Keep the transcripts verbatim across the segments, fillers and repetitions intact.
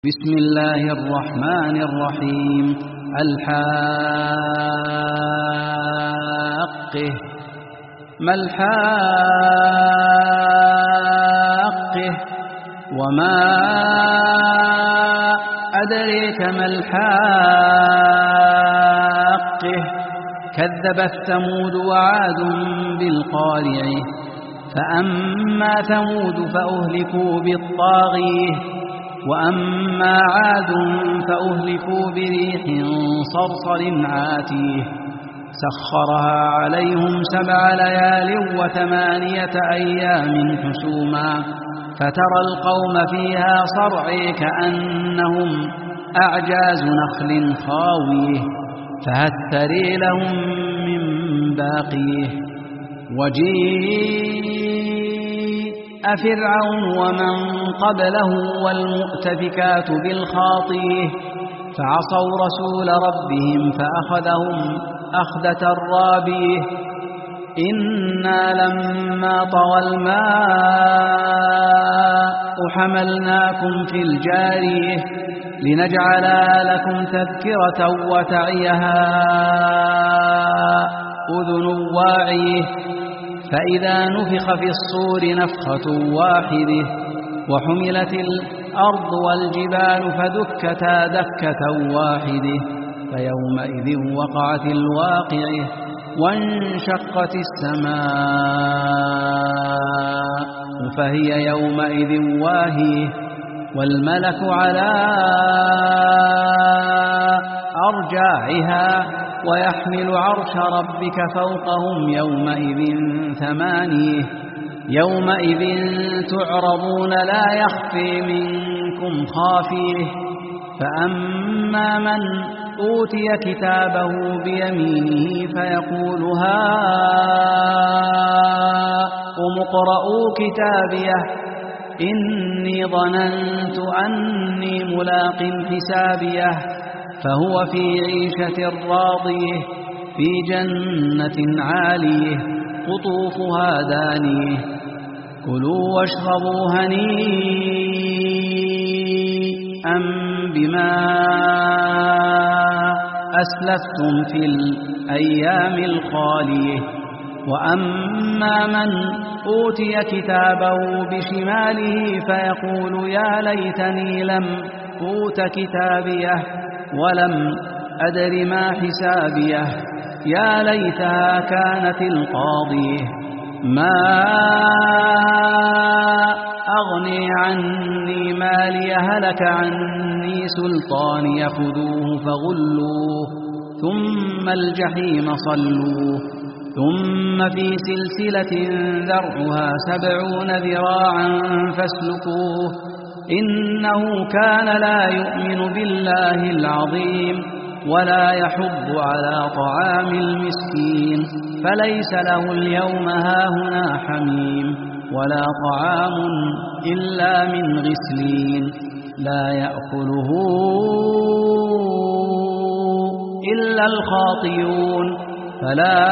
بسم الله الرحمن الرحيم. الحاقة. ما الحاقة وما أدريك ما الحاقة. كذبت ثمود وعاد بالقارعة. فأما ثمود فأهلكوا بالطاغية وأما عاد فأهلكوا بريح صرصر عاتيه سخرها عليهم سبع ليال وثمانية أيام حسوما فترى القوم فيها صرعى كأنهم أعجاز نخل خاويه فهل ترى لهم من باقيه. وجيء فرعون ومن قبله والمؤتفكات بالخاطيه فعصوا رسول ربهم فأخذهم أخذة رابيه. إنا لما طغى الماء حملناكم في الجارية لنجعلها لكم تذكرة وتعيها أذن واعيه. فإذا نفخ في الصور نفخة واحدة وحملت الأرض والجبال فدكتا دكة واحدة فيومئذ وقعت الواقعة وانشقت السماء فهي يومئذ واهية والملك على أرجاعها ويحمل عرش ربك فوقهم يومئذ ثمانية. يومئذ تعرضون لا يخفي منكم خافيه. فأما من أوتي كتابه بيمينه فيقول هاؤم اقرءوا كتابيه إني ظننت أني ملاق حسابيه فهو في عيشة راضية في جنة عالية قطوفها دانية. كلوا واشربوا هنيئا بما أسلفتم في الأيام الخالية. وأما من أوتي كتابه بشماله فيقول يا ليتني لم أوت كتابيه ولم أدر ما حسابيه يا ليتها كانت القاضية ما أغني عني مالي هلك عني سلطاني خذوه فغلوه ثم الجحيم صلوه ثم في سلسلة ذرعها سبعون ذراعا فاسلكوه إنه كان لا يؤمن بالله العظيم ولا يحض على طعام المسكين فليس له اليوم هاهنا حميم ولا طعام إلا من غسلين لا يأكله إلا الخاطئون. فلا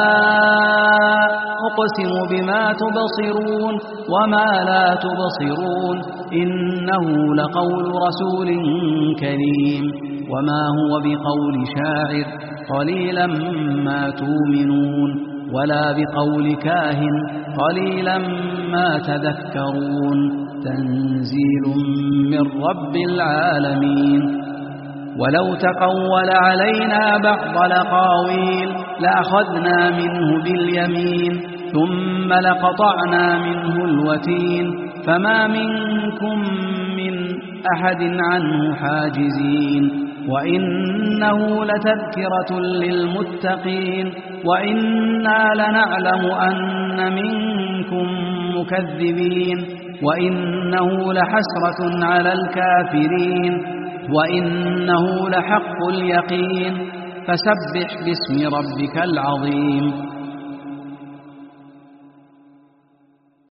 أقسم بما تبصرون وما لا تبصرون إنه لقول رسول كريم وما هو بقول شاعر قليلا ما تؤمنون ولا بقول كاهن قليلا ما تذكرون. تنزيل من رب العالمين. ولو تقول علينا بعض الأقاويل لأخذنا منه باليمين ثم لقطعنا منه الوتين فما منكم من أحد عنه حاجزين. وإنه لتذكرة للمتقين وإنا لنعلم أن منكم مكذبين وإنه لحسرة على الكافرين وإنه لحق اليقين. فسبح باسم ربك العظيم.